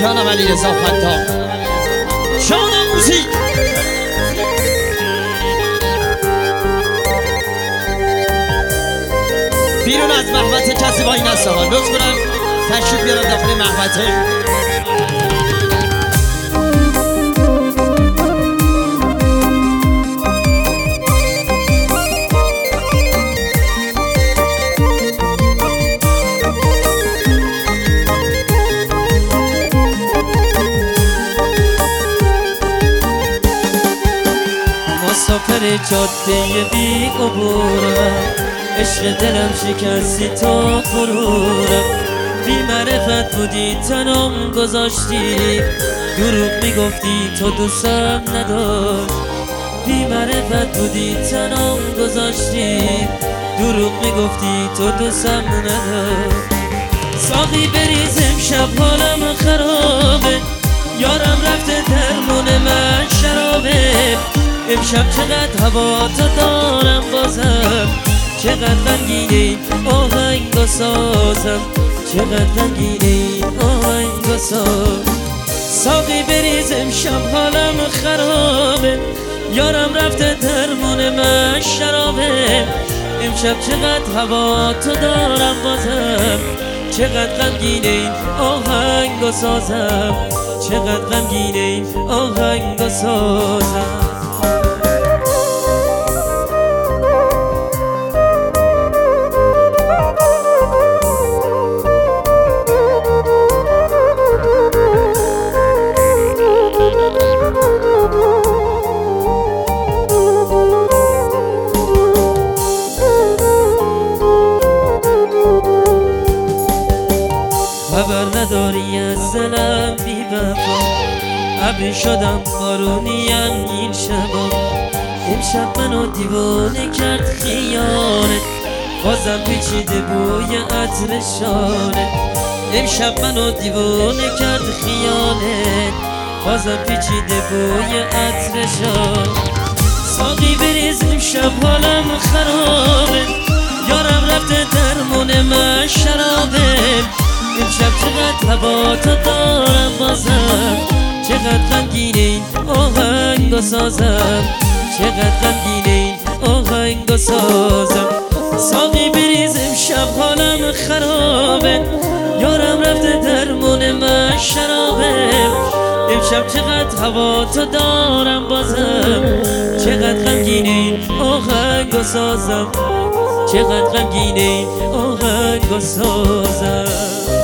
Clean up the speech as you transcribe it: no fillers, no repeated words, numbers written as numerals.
جانم علیرضا فتاح، جانم موزیک. بیرون از محوطه کسی با این است آقا، لطف کنم تشریف بیارم داخل محوطه. مسافر جاده بی عبورم، عشق دلم شکستی تا غرورم. بی معرفت بودی تنم گذاشتی، دروغ میگفتی تو دوستم نداشت. بی معرفت بودی تنم گذاشتی، دروغ میگفتی تو دوستم نداشت. ساقی بریز امشب حالم خرابه، یارم رفته درمون من شرابه. امشب چقدر هوا تا دارم بازم، چقدر غمگینه این آهنگا سازم، چقدر غمگینه این آهنگا سازم. ساقی بریز امشب حالم خرابه، یارم رفته درمون من شرابه. امشب چقدر هوا تو دارم بازم، چقدر غمگینه این آهنگا سازم، چقدر غمگینه این آهنگا سازم. خبر نداری از دلم بی وفا، ابری شدم بارونیم این شبا. امشب منو دیوانه کرد خیانه، بازم پیچیده بوی عطر شانه. امشب منو دیوانه کرد خیانه، بازم پیچیده بوی عطر شانه. ساقی بریز امشب حالم خرابه، یارم رفته درمون من شرابه. امشب چقدر هوا تو دارم بازم، چقدر غمگینه این آهنگا سازم، چقدر غمگینه این آهنگا سازم. ساقی بریز امشب حالم خرابه، یارم رفته درمون من شرابه. امشب چقدر هوا تو دارم بازم، چقدر غمگینه این آهنگا سازم، چقدر غمگینه این آهنگا سازم.